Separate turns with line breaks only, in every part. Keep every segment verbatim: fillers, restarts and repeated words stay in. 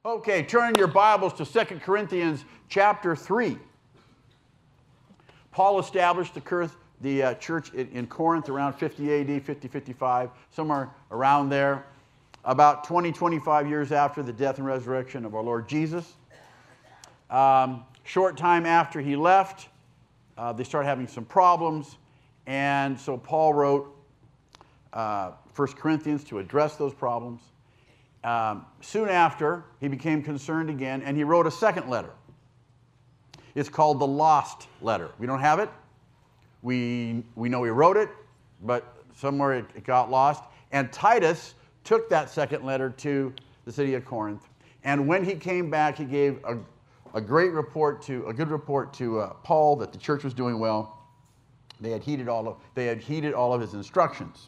Okay, turn your Bibles to Second Corinthians chapter three. Paul established the, the uh, church in, in Corinth around fifty A D, fifty, fifty-five, somewhere around there, about twenty, twenty-five years after the death and resurrection of our Lord Jesus. Um, short time after he left, uh, they started having some problems, and so Paul wrote uh, First Corinthians to address those problems. Um, soon after, he became concerned again, and he wrote a second letter. It's called the Lost Letter. We don't have it. We, we know he wrote it, but somewhere it, it got lost. And Titus took that second letter to the city of Corinth. And when he came back, he gave a, a great report to, a good report to uh, Paul that the church was doing well. They had heeded all of, they had heeded all of his instructions.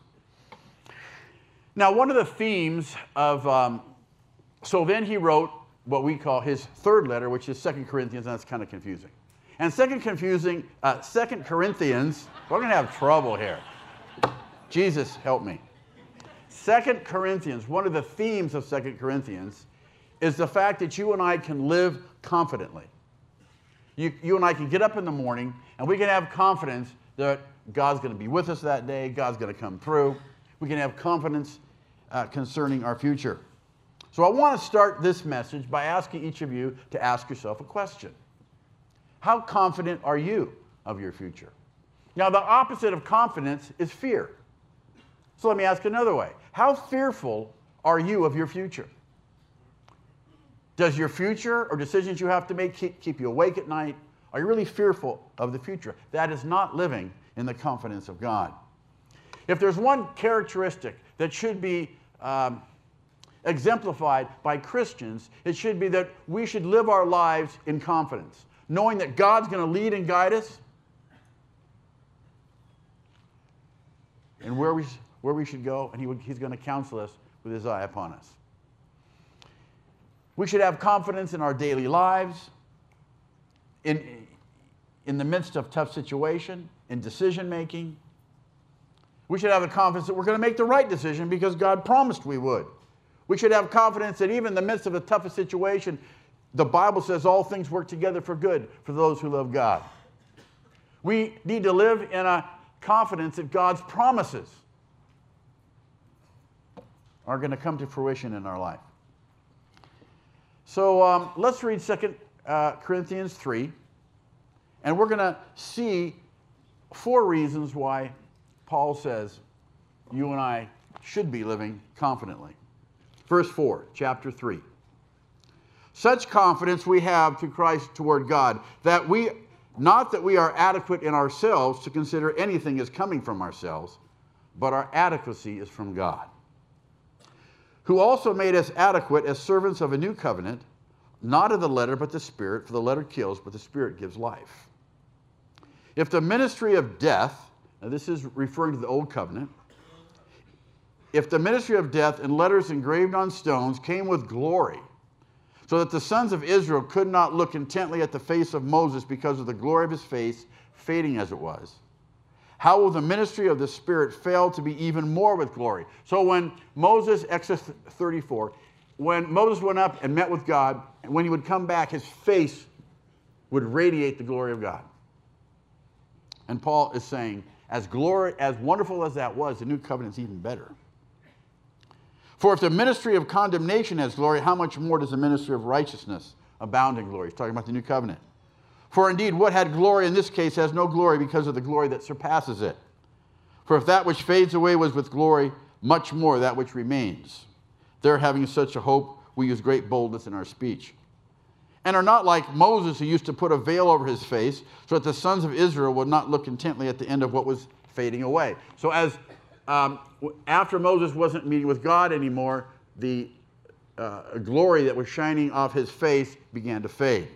Now, one of the themes of, um, so then he wrote what we call his third letter, which is Second Corinthians, and that's kind of confusing. And Second confusing, uh, Second Corinthians, we're going to have trouble here. Jesus, help me. Second Corinthians, one of the themes of Second Corinthians is the fact that you and I can live confidently. You, you and I can get up in the morning, and we can have confidence that God's going to be with us that day, God's going to come through. We can have confidence uh, concerning our future. So I want to start this message by asking each of you to ask yourself a question. How confident are you of your future? Now, the opposite of confidence is fear. So let me ask another way. How fearful are you of your future? Does your future or decisions you have to make keep, keep you awake at night? Are you really fearful of the future? That is not living in the confidence of God. If there's one characteristic that should be um, exemplified by Christians, it should be that we should live our lives in confidence, knowing that God's going to lead and guide us and where we, where we should go, and he would, he's going to counsel us with his eye upon us. We should have confidence in our daily lives, in, in the midst of tough situation, in decision making. We should have the confidence that we're going to make the right decision because God promised we would. We should have confidence that even in the midst of the toughest situation, the Bible says all things work together for good for those who love God. We need to live in a confidence that God's promises are going to come to fruition in our life. So um, let's read Second Corinthians three, and we're going to see four reasons why Paul says you and I should be living confidently. Verse four, chapter three. Such confidence we have through Christ toward God, that we, not that we are adequate in ourselves to consider anything as coming from ourselves, but our adequacy is from God, who also made us adequate as servants of a new covenant, not of the letter but the Spirit, for the letter kills, but the Spirit gives life. If the ministry of death, now this is referring to the old covenant, if the ministry of death in letters engraved on stones came with glory, so that the sons of Israel could not look intently at the face of Moses because of the glory of his face, fading as it was, how will the ministry of the Spirit fail to be even more with glory? So when Moses, Exodus thirty-four, when Moses went up and met with God, and when he would come back, his face would radiate the glory of God. And Paul is saying, as glory, as wonderful as that was, the new covenant is even better. For if the ministry of condemnation has glory, how much more does the ministry of righteousness abound in glory? He's talking about the new covenant. For indeed, what had glory in this case has no glory because of the glory that surpasses it. For if that which fades away was with glory, much more that which remains. There, having such a hope, we use great boldness in our speech. And are not like Moses, who used to put a veil over his face, so that the sons of Israel would not look intently at the end of what was fading away. So as um, after Moses wasn't meeting with God anymore, the uh, glory that was shining off his face began to fade.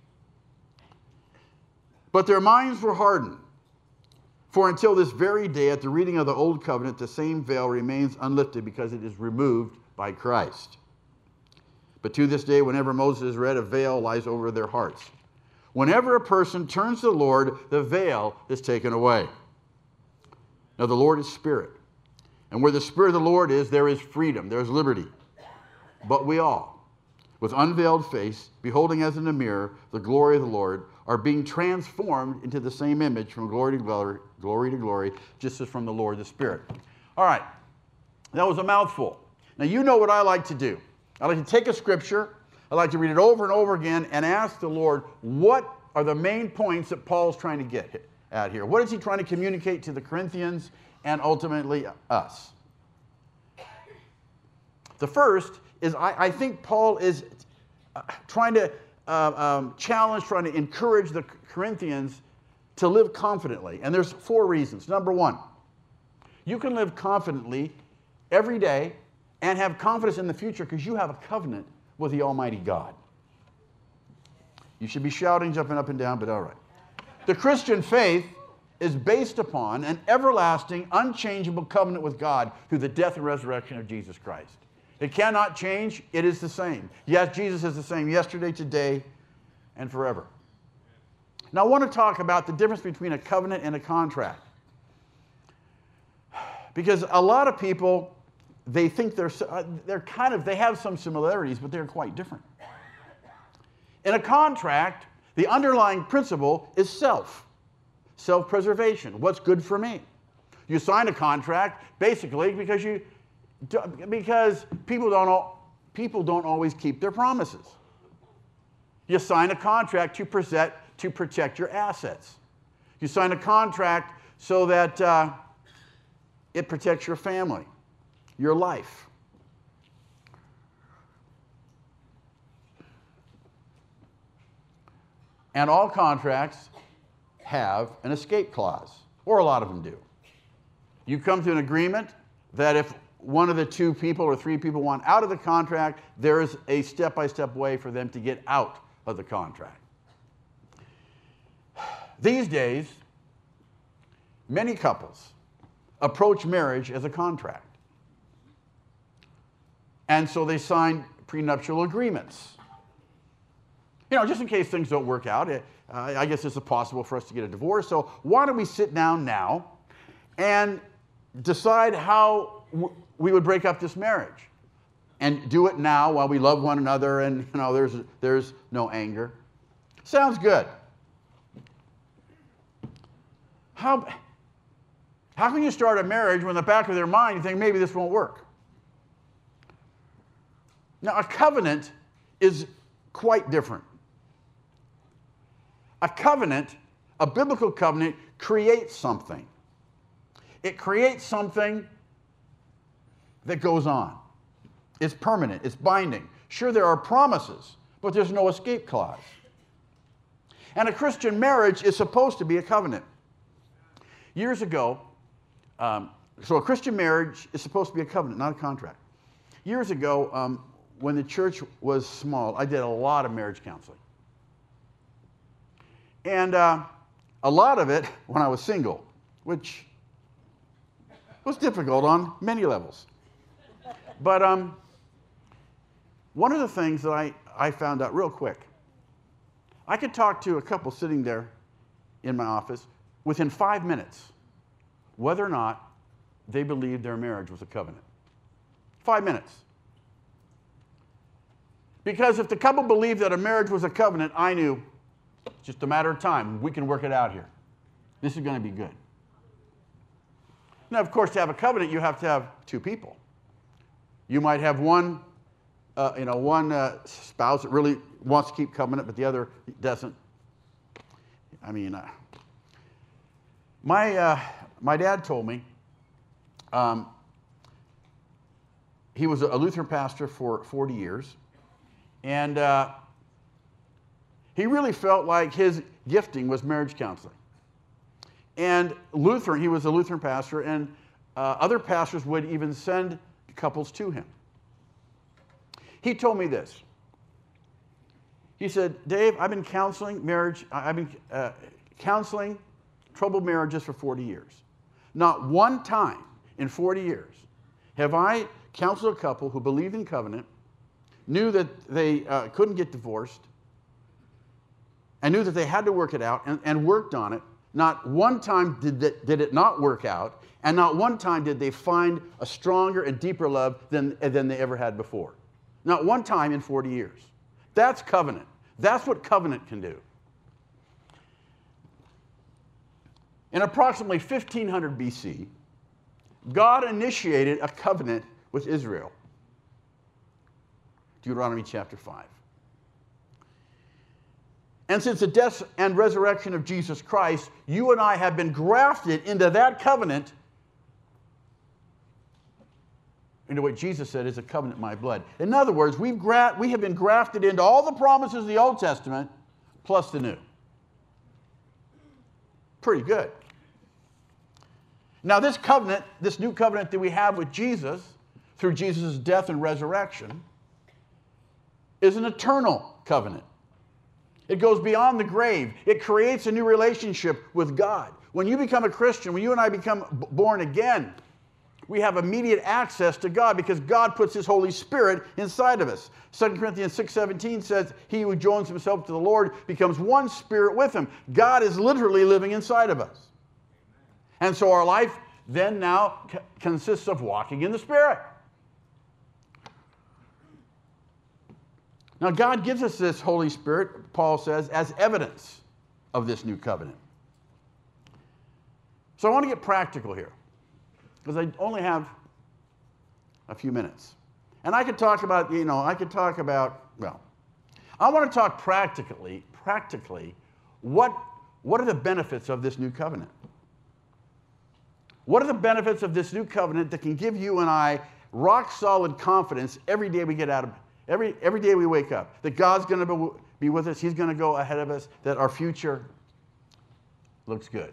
But their minds were hardened. For until this very day, at the reading of the Old Covenant, the same veil remains unlifted because it is removed by Christ. But to this day, whenever Moses is read, a veil lies over their hearts. Whenever a person turns to the Lord, the veil is taken away. Now the Lord is Spirit. And where the Spirit of the Lord is, there is freedom, there is liberty. But we all, with unveiled face, beholding as in a mirror the glory of the Lord, are being transformed into the same image from glory to glory, glory to glory, just as from the Lord the Spirit. All right, that was a mouthful. Now you know what I like to do. I like to take a scripture, I like to read it over and over again and ask the Lord, what are the main points that Paul's trying to get at here? What is he trying to communicate to the Corinthians and ultimately us? The first is I, I think Paul is uh, trying to uh, um, challenge, trying to encourage the Corinthians to live confidently. And there's four reasons. Number one, you can live confidently every day and have confidence in the future because you have a covenant with the Almighty God. You should be shouting, jumping up and down, but all right. The Christian faith is based upon an everlasting, unchangeable covenant with God through the death and resurrection of Jesus Christ. It cannot change. It is the same. Yes, Jesus is the same yesterday, today, and forever. Now, I want to talk about the difference between a covenant and a contract. Because a lot of people, they think they're, they're kind of, they have some similarities, but they're quite different. In a contract, the underlying principle is self, self-preservation. What's good for me? You sign a contract basically because you, because people don't, people don't always keep their promises. You sign a contract to protect, to protect your assets. You sign a contract so that uh, it protects your family, your life. And all contracts have an escape clause, or a lot of them do. You come to an agreement that if one of the two people or three people want out of the contract, there is a step-by-step way for them to get out of the contract. These days, many couples approach marriage as a contract. And so they sign prenuptial agreements. You know, just in case things don't work out, uh, I guess it's possible for us to get a divorce. So why don't we sit down now and decide how w- we would break up this marriage? And do it now while we love one another and, you know, there's, there's no anger. Sounds good. How, how can you start a marriage when in the back of their mind you think maybe this won't work? Now, a covenant is quite different. A covenant, a biblical covenant, creates something. It creates something that goes on. It's permanent. It's binding. Sure, there are promises, but there's no escape clause. And a Christian marriage is supposed to be a covenant. Years ago, um, so a Christian marriage is supposed to be a covenant, not a contract. Years ago, um, when the church was small, I did a lot of marriage counseling. And uh, a lot of it when I was single, which was difficult on many levels. But um, one of the things that I, I found out real quick, I could talk to a couple sitting there in my office within five minutes whether or not they believed their marriage was a covenant. Five minutes. Because if the couple believed that a marriage was a covenant, I knew it's just a matter of time. We can work it out here. This is going to be good. Now, of course, to have a covenant, you have to have two people. You might have one, uh, you know, one uh, spouse that really wants to keep covenant, but the other doesn't. I mean, uh, my uh, my dad told me um, he was a Lutheran pastor for forty years, and uh, he really felt like his gifting was marriage counseling. And Lutheran, he was a Lutheran pastor, and uh, other pastors would even send couples to him. He told me this. He said, Dave, I've been counseling marriage, I've been uh, counseling troubled marriages for forty years. Not one time in forty years have I counseled a couple who believed in covenant, knew that they uh, couldn't get divorced, and knew that they had to work it out, and, and worked on it. Not one time did, that, did it not work out, and not one time did they find a stronger and deeper love than, than they ever had before. Not one time in forty years. That's covenant. That's what covenant can do. In approximately fifteen hundred B C, God initiated a covenant with Israel. Deuteronomy chapter five. And since the death and resurrection of Jesus Christ, you and I have been grafted into that covenant, into what Jesus said is a covenant in my blood. In other words, we've gra- we have been grafted into all the promises of the Old Testament plus the New. Pretty good. Now, this covenant, this new covenant that we have with Jesus, through Jesus' death and resurrection, is an eternal covenant. It goes beyond the grave. It creates a new relationship with God. When you become a Christian, when you and I become b- born again, we have immediate access to God because God puts His Holy Spirit inside of us. Second Corinthians six seventeen says, he who joins himself to the Lord becomes one spirit with Him. God is literally living inside of us. And so our life then now c- consists of walking in the Spirit. Now, God gives us this Holy Spirit, Paul says, as evidence of this new covenant. So I want to get practical here, because I only have a few minutes. And I could talk about, you know, I could talk about, well, I want to talk practically, practically, what, what are the benefits of this new covenant? What are the benefits of this new covenant that can give you and I rock solid confidence every day we get out of Every, every day we wake up, that God's going to be with us, He's going to go ahead of us, that our future looks good.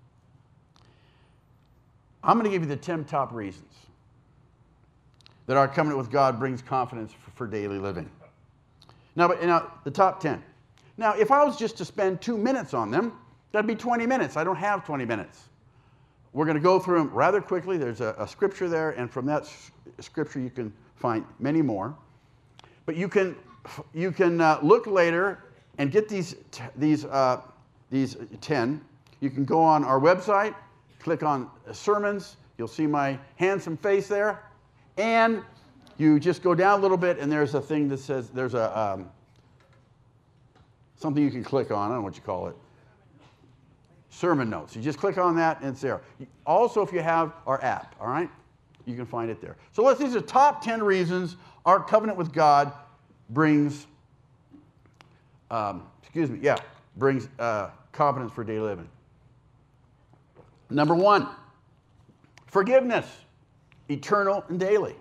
I'm going to give you the ten top reasons that our covenant with God brings confidence for, for daily living. Now, but, now, the top ten. Now, if I was just to spend two minutes on them, that'd be twenty minutes. I don't have twenty minutes. We're going to go through them rather quickly. There's a, a scripture there, and from that s- scripture you can find many more. But you can, you can uh, look later and get these, t- these, uh, these ten. You can go on our website, click on sermons. You'll see my handsome face there. And you just go down a little bit, and there's a thing that says, there's a um, something you can click on. I don't know what you call it. Sermon notes. You just click on that, and it's there. Also, if you have our app, all right, you can find it there. So let's, these are top ten reasons our covenant with God brings, um, excuse me, yeah, brings uh, confidence for daily living. Number one, forgiveness, eternal and daily.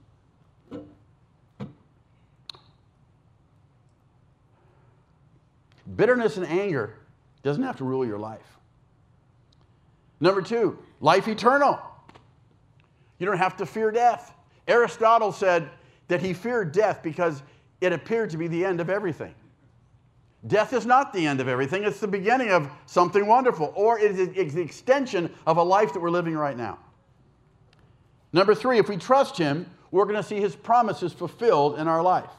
Bitterness and anger doesn't have to rule your life. Number two, life eternal. You don't have to fear death. Aristotle said that he feared death because it appeared to be the end of everything. Death is not the end of everything. It's the beginning of something wonderful, or it is the extension of a life that we're living right now. Number three, if we trust Him, we're going to see His promises fulfilled in our life.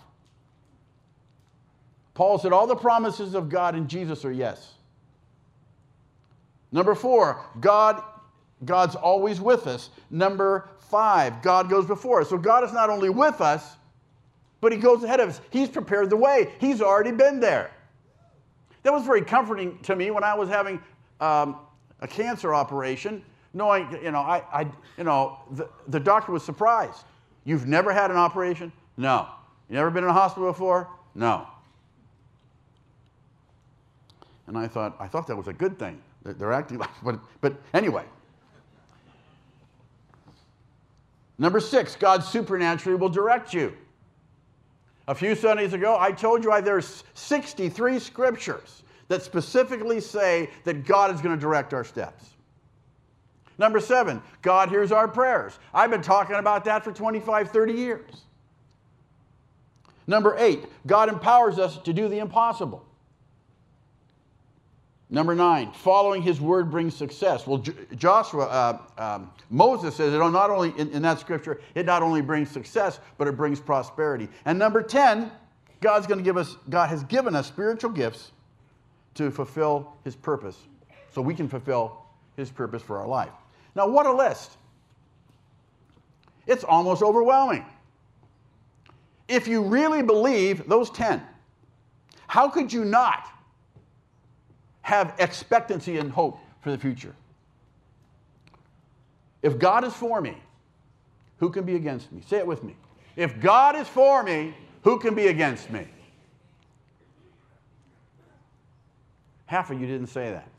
Paul said all the promises of God in Jesus are yes. Number four, God, God's always with us. Number five, God goes before us. So God is not only with us, but He goes ahead of us. He's prepared the way. He's already been there. That was very comforting to me when I was having um, a cancer operation, knowing, you know, I, I you know, the, the doctor was surprised. You've never had an operation? No. You never been in a hospital before? No. And I thought, I thought that was a good thing. They're acting like, but, but anyway. Number six, God supernaturally will direct you. A few Sundays ago, I told you I, there's sixty-three scriptures that specifically say that God is going to direct our steps. Number seven, God hears our prayers. I've been talking about that for twenty-five, thirty years. Number eight, God empowers us to do the impossible. Number nine, following His word brings success. Well, J- Joshua, uh, um, Moses says it not only in, in that scripture, it not only brings success, but it brings prosperity. And number ten, God's going to give us, God has given us spiritual gifts to fulfill His purpose, so we can fulfill His purpose for our life. Now, what a list! It's almost overwhelming. If you really believe those ten, How could you not have expectancy and hope for the future? If God is for me, who can be against me? Say it with me. If God is for me, who can be against me? Half of you didn't say that.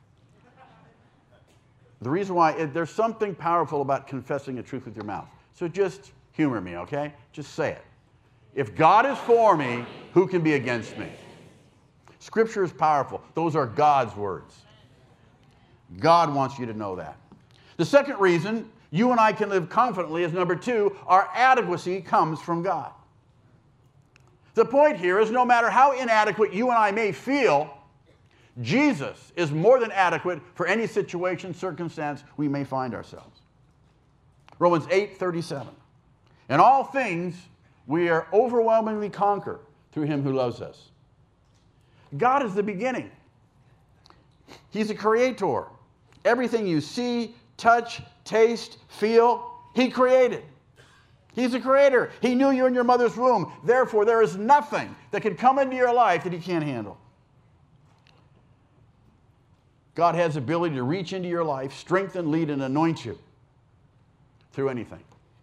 The reason why, it, there's something powerful about confessing the truth with your mouth. So just humor me, okay? Just say it. If God is for me, who can be against me? Scripture is powerful. Those are God's words. God wants you to know that. The second reason you and I can live confidently is, number two, our adequacy comes from God. The point here is no matter how inadequate you and I may feel, Jesus is more than adequate for any situation, circumstance we may find ourselves. Romans eight thirty-seven. In all things, we are overwhelmingly conquered through him who loves us. God is the beginning. He's a creator. Everything you see, touch, taste, feel, he created. He's a creator. He knew you in your mother's womb. Therefore, there is nothing that can come into your life that he can't handle. God has the ability to reach into your life, strengthen, lead, and anoint you through anything.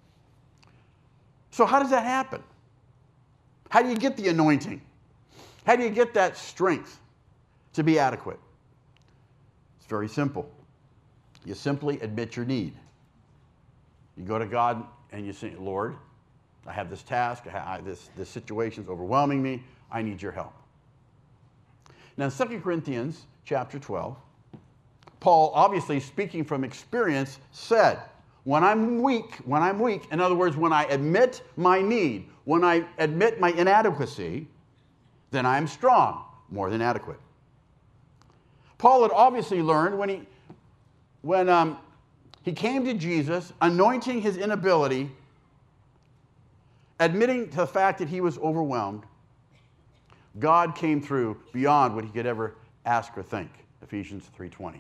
So how does that happen? How do you get the anointing? How do you get that strength to be adequate? It's very simple. You simply admit your need. You go to God and you say, Lord, I have this task, I have this, this situation is overwhelming me, I need your help. Now in Second Corinthians chapter twelve, Paul, obviously speaking from experience, said, when I'm weak, when I'm weak, in other words, when I admit my need, when I admit my inadequacy, then I'm strong, more than adequate. Paul had obviously learned when he, when um, he came to Jesus, anointing his inability, admitting to the fact that he was overwhelmed, God came through beyond what he could ever ask or think. Ephesians three twenty.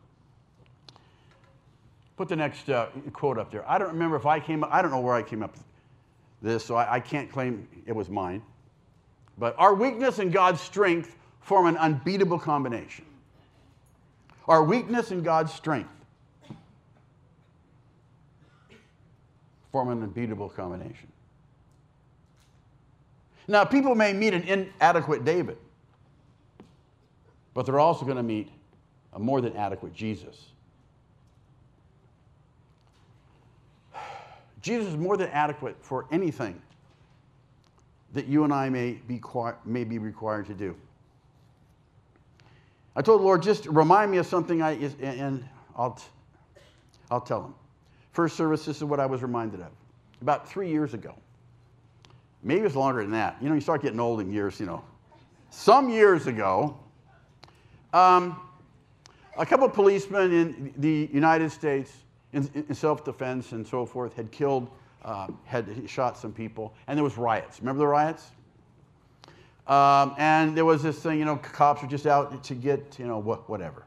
Put the next uh, quote up there. I don't remember if I came up, I don't know where I came up with this, so I, I can't claim it was mine. But our weakness and God's strength form an unbeatable combination. Our weakness and God's strength form an unbeatable combination. Now, people may meet an inadequate David, but they're also going to meet a more than adequate Jesus. Jesus is more than adequate for anything that you and I may be, may be required to do. I told the Lord, just remind me of something, I, and I'll, I'll tell him. First service, this is what I was reminded of. About three years ago. Maybe it's longer than that. You know, you start getting old in years, you know. Some years ago, um, a couple of policemen in the United States, in, in self-defense and so forth, had killed, uh, had shot some people, and there was riots. Remember the riots? Um, and there was this thing, you know, cops were just out to get, you know, what, whatever.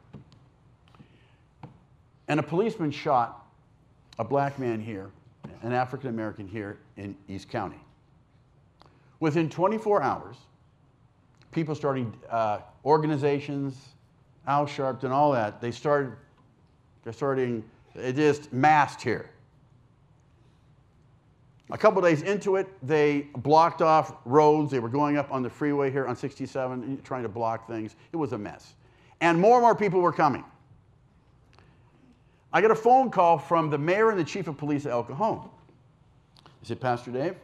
And a policeman shot a black man here, an African-American here in East County. Within twenty-four hours, people starting, uh, organizations, Al Sharpton, all that, they started, they're starting, it just massed here. A couple days into it, they blocked off roads. They were going up on the freeway here on sixty-seven, trying to block things. It was a mess. And more and more people were coming. I got a phone call from the mayor and the chief of police of El Cajon. He said, Pastor Dave,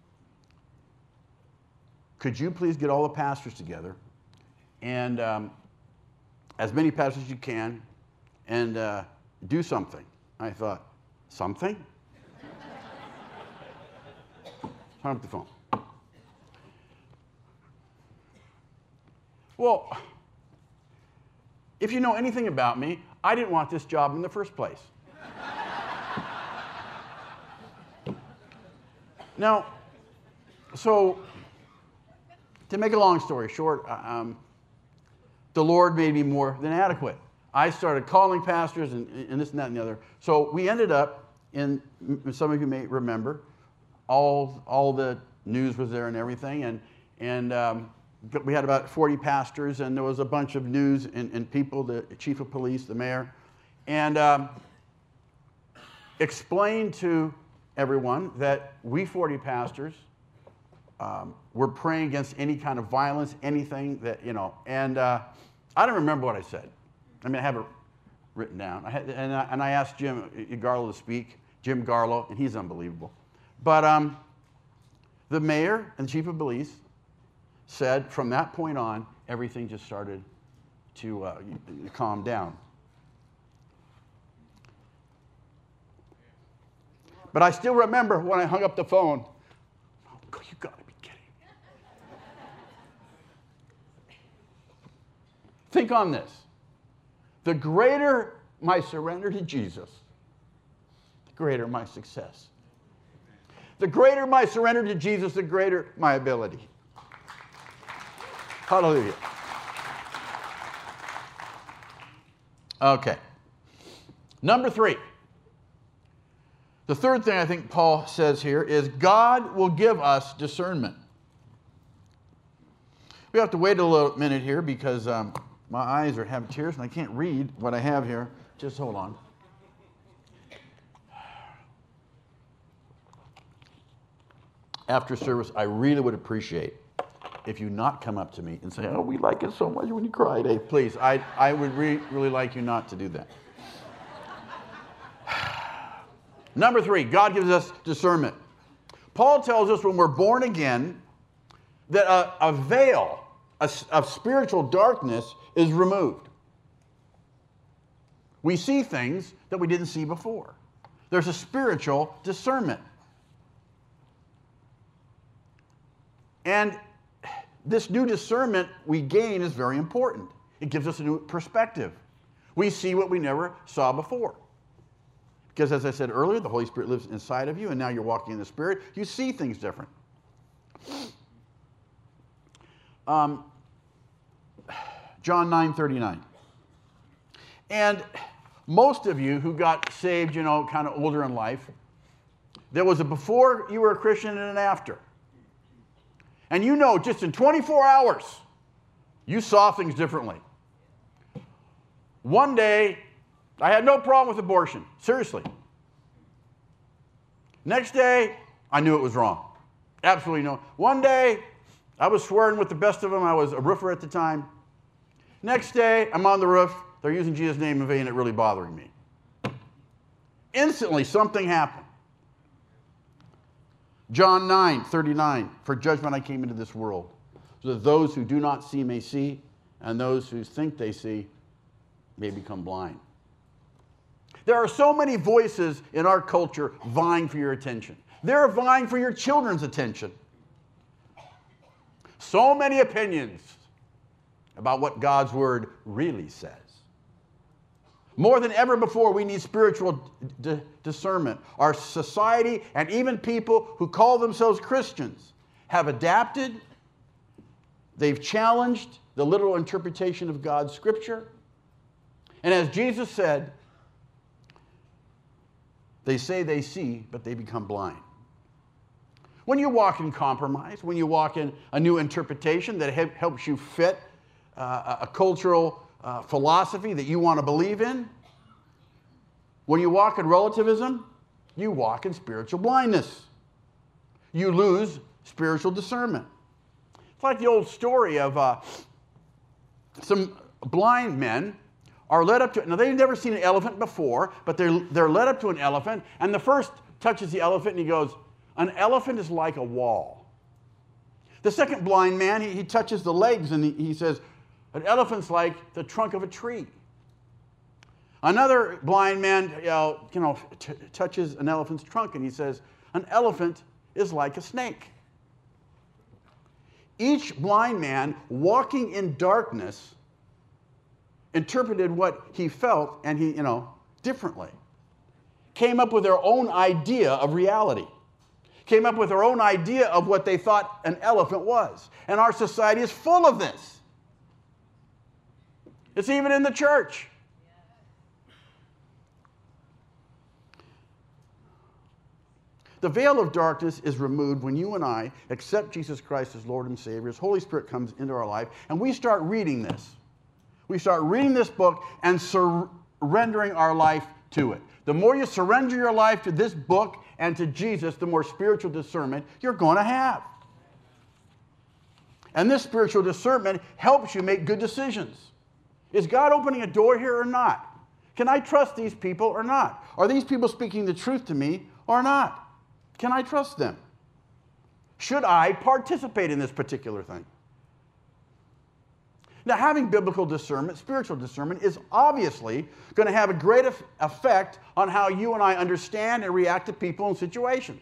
could you please get all the pastors together, and um, as many pastors as you can, and uh, do something? I thought, something? Hung up the phone. Well, if you know anything about me, I didn't want this job in the first place. Now, so to make a long story short, um, the Lord made me more than adequate. I started calling pastors and, and this and that and the other. So we ended up in, some of you may remember, all, all the news was there and everything. And, and um, We had about forty pastors, and there was a bunch of news and, and people, the chief of police, the mayor, and um, explained to everyone that we forty pastors um, were praying against any kind of violence, anything that, you know, and uh, I don't remember what I said. I mean, I have it written down. I had, and, I, and I asked Jim Garlow to speak, Jim Garlow, and he's unbelievable. But um, the mayor and the chief of police said from that point on, everything just started to uh, calm down. But I still remember when I hung up the phone, oh, you got to be kidding. Think on this. The greater my surrender to Jesus, the greater my success. The greater my surrender to Jesus, the greater my ability. Hallelujah. Okay. Number three. The third thing I think Paul says here is God will give us discernment. We have to wait a little minute here because um, my eyes are having tears and I can't read what I have here. Just hold on. After service, I really would appreciate if you not come up to me and say, oh, we like it so much when you cry, Dave. Please, I, I would re- really like you not to do that. Number three, God gives us discernment. Paul tells us when we're born again that a, a veil a, of spiritual darkness is removed. We see things that we didn't see before. There's a spiritual discernment. And this new discernment we gain is very important. It gives us a new perspective. We see what we never saw before. Because as I said earlier, the Holy Spirit lives inside of you, and now you're walking in the Spirit. You see things different. Um, John nine thirty-nine. And most of you who got saved, you know, kind of older in life, there was a before you were a Christian and an after. And you know, just in twenty-four hours, you saw things differently. One day, I had no problem with abortion. Seriously. Next day, I knew it was wrong. Absolutely no. One day, I was swearing with the best of them. I was a roofer at the time. Next day, I'm on the roof. They're using Jesus' name in vain, and it really bothering me. Instantly, something happened. John nine thirty-nine, for judgment I came into this world, so that those who do not see may see, and those who think they see may become blind. There are so many voices in our culture vying for your attention. They're vying for your children's attention. So many opinions about what God's word really says. More than ever before, we need spiritual d- discernment. Our society and even people who call themselves Christians have adapted. They've challenged the literal interpretation of God's scripture. And as Jesus said, they say they see, but they become blind. When you walk in compromise, when you walk in a new interpretation that he- helps you fit uh, a cultural uh, philosophy that you want to believe in, when you walk in relativism, you walk in spiritual blindness. You lose spiritual discernment. It's like the old story of uh, some blind men are led up to, now they've never seen an elephant before, but they're, they're led up to an elephant, and the first touches the elephant and he goes, an elephant is like a wall. The second blind man, he, he touches the legs and he, he says, an elephant's like the trunk of a tree. Another blind man you know, you know, t- touches an elephant's trunk and he says, an elephant is like a snake. Each blind man walking in darkness interpreted what he felt and he, you know, differently. Came up with their own idea of reality. Came up with their own idea of what they thought an elephant was. And our society is full of this. It's even in the church. The veil of darkness is removed when you and I accept Jesus Christ as Lord and Savior. His Holy Spirit comes into our life, and we start reading this. We start reading this book and surrendering our life to it. The more you surrender your life to this book and to Jesus, the more spiritual discernment you're going to have. And this spiritual discernment helps you make good decisions. Is God opening a door here or not? Can I trust these people or not? Are these people speaking the truth to me or not? Can I trust them? Should I participate in this particular thing? Now, having biblical discernment, spiritual discernment, is obviously going to have a great effect on how you and I understand and react to people and situations.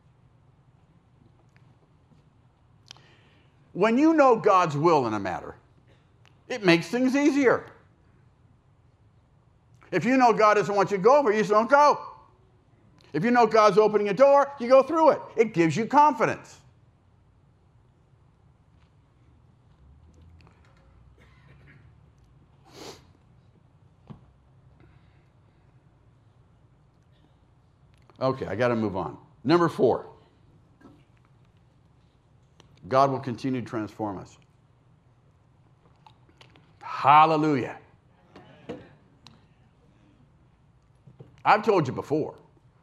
When you know God's will in a matter, it makes things easier. If you know God doesn't want you to go over, you just don't go. If you know God's opening a door, you go through it. It gives you confidence. Okay, I got to move on. Number four. God will continue to transform us. Hallelujah. I've told you before.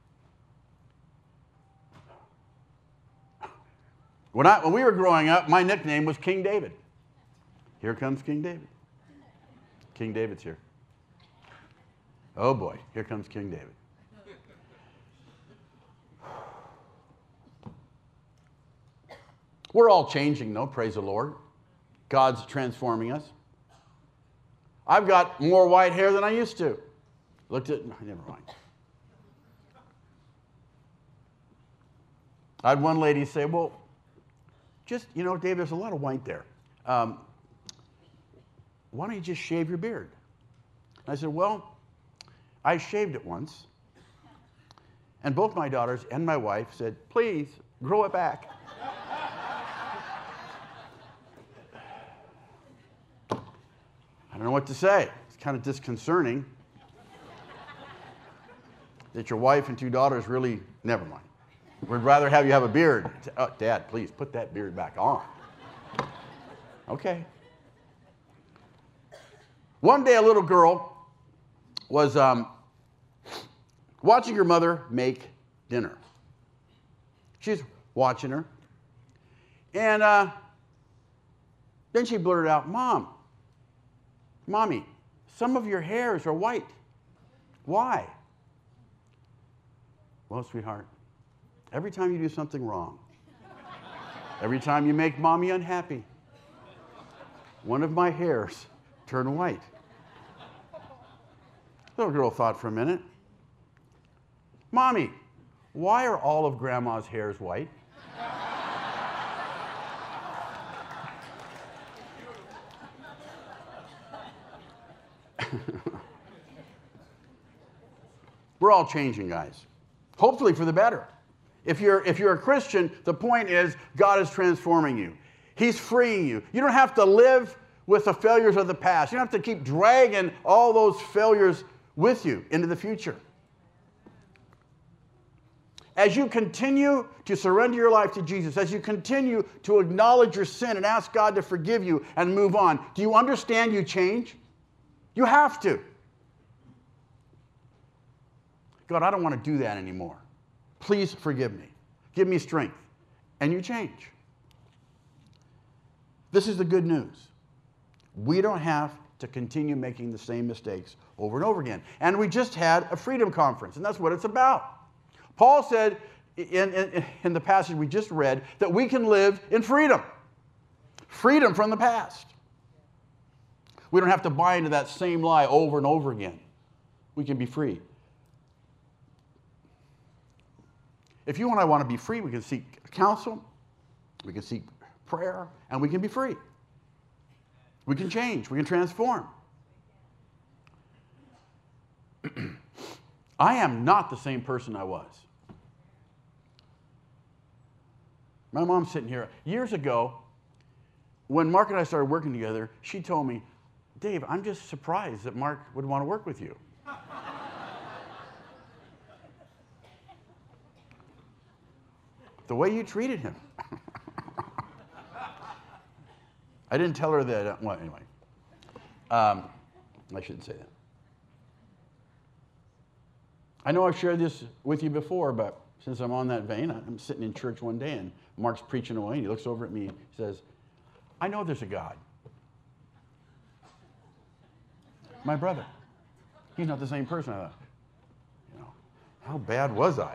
When, I, when we were growing up, my nickname was King David. Here comes King David. King David's here. Oh boy, here comes King David. We're all changing, though, praise the Lord. God's transforming us. I've got more white hair than I used to. Looked at, never mind. I had one lady say, well, just, you know, Dave, there's a lot of white there. Um, why don't you just shave your beard? And I said, well, I shaved it once. And both my daughters and my wife said, please, grow it back. I don't know what to say. It's kind of disconcerting that your wife and two daughters really, never mind. We'd rather have you have a beard. Oh, Dad, please put that beard back on. Okay. One day a little girl was um, watching her mother make dinner. She's watching her. And uh, then she blurted out, Mom, Mommy, some of your hairs are white. Why? Well, sweetheart, every time you do something wrong, every time you make Mommy unhappy, one of my hairs turn white. The little girl thought for a minute. Mommy, why are all of Grandma's hairs white? We're all changing, guys. Hopefully for the better. If you're, if you're a Christian, the point is God is transforming you. He's freeing you. You don't have to live with the failures of the past. You don't have to keep dragging all those failures with you into the future. As you continue to surrender your life to Jesus, as you continue to acknowledge your sin and ask God to forgive you and move on, do you understand you change? You have to. God, I don't want to do that anymore. Please forgive me. Give me strength. And you change. This is the good news. We don't have to continue making the same mistakes over and over again. And we just had a freedom conference, and that's what it's about. Paul said in, in, in the passage we just read that we can live in freedom. Freedom from the past. We don't have to buy into that same lie over and over again. We can be free. If you and I want to be free, we can seek counsel, we can seek prayer, and we can be free. We can change, we can transform. I am not the same person I was. My mom's sitting here. Years ago, when Mark and I started working together, she told me, Dave, I'm just surprised that Mark would want to work with you. the way you treated him. I didn't tell her that. Uh, well, anyway. Um, I shouldn't say that. I know I've shared this with you before, but since I'm on that vein, I'm sitting in church one day and Mark's preaching away and he looks over at me and says, I know there's a God. My brother. He's not the same person. I thought, you know, how bad was I?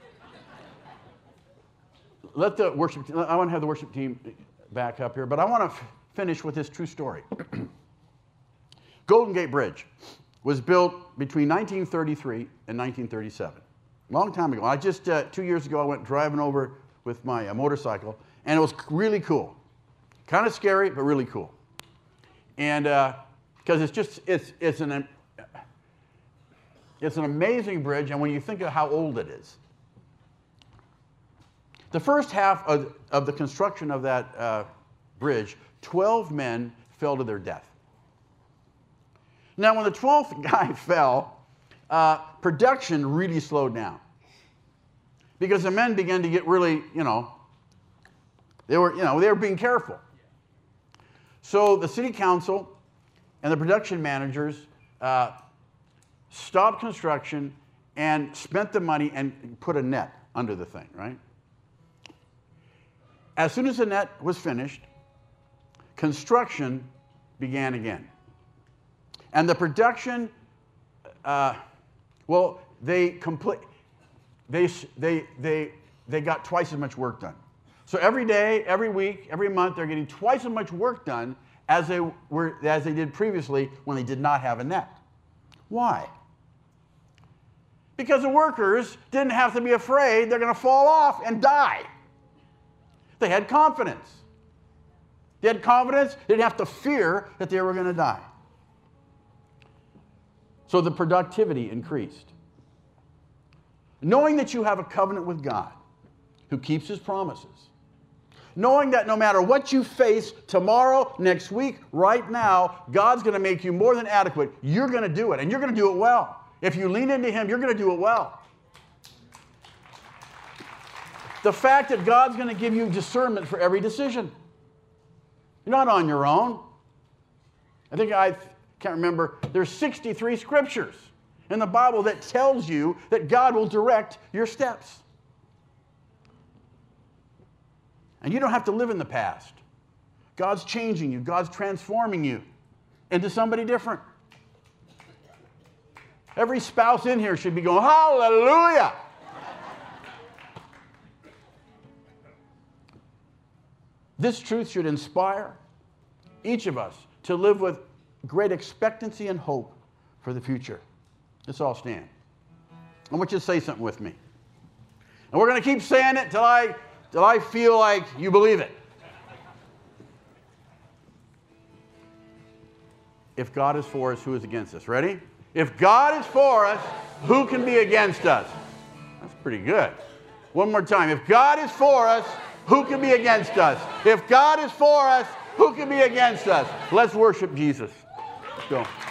Let the worship, I want to have the worship team back up here, but I want to f- finish with this true story. Golden Gate Bridge was built between nineteen thirty-three and nineteen thirty-seven. A long time ago. I just, uh, two years ago, I went driving over with my uh, motorcycle, and it was really cool. Kind of scary, but really cool. And because uh, it's just, it's, it's, an, it's an amazing bridge, and when you think of how old it is. The first half of, of the construction of that uh, bridge, twelve men fell to their death. Now, when the twelfth guy fell, uh, production really slowed down. Because the men began to get really, you know, they were, you know, they were being careful. So the city council and the production managers uh, stopped construction and spent the money and put a net under the thing, right? As soon as the net was finished, construction began again. And the production, uh, well, they complete, they, they, they, they got twice as much work done. So every day, every week, every month, they're getting twice as much work done as they were, as they did previously when they did not have a net. Why? Because the workers didn't have to be afraid they're going to fall off and die. They had confidence. They had confidence. They didn't have to fear that they were going to die. So the productivity increased. Knowing that you have a covenant with God who keeps his promises. Knowing that no matter what you face tomorrow, next week, right now, God's going to make you more than adequate. You're going to do it, and you're going to do it well. If you lean into him, you're going to do it well. The fact that God's going to give you discernment for every decision. You're not on your own. I think I can't remember. There's sixty-three scriptures in the Bible that tells you that God will direct your steps. And you don't have to live in the past. God's changing you. God's transforming you into somebody different. Every spouse in here should be going, hallelujah! This truth should inspire each of us to live with great expectancy and hope for the future. Let's all stand. I want you to say something with me. And we're going to keep saying it till I, till I feel like you believe it. If God is for us, who is against us? Ready? If God is for us, who can be against us? That's pretty good. One more time. If God is for us, who can be against us? If God is for us, who can be against us? Let's worship Jesus. Let's go.